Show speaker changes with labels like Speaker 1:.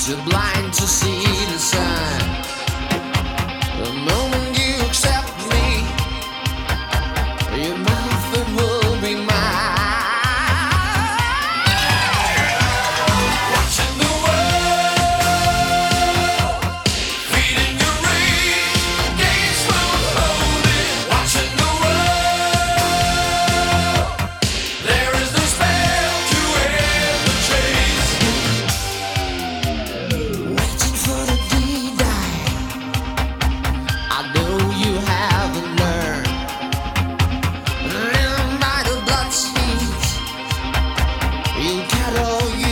Speaker 1: Too blind to see the sign. The moment you accept me, your method will be mine. Watching the world, feeding your rage, gaze full loaded. Watching the world, there is no spell to end the chase. Waiting for the D-die. I know you haven't learned. Living by the blood seeds, you cattle.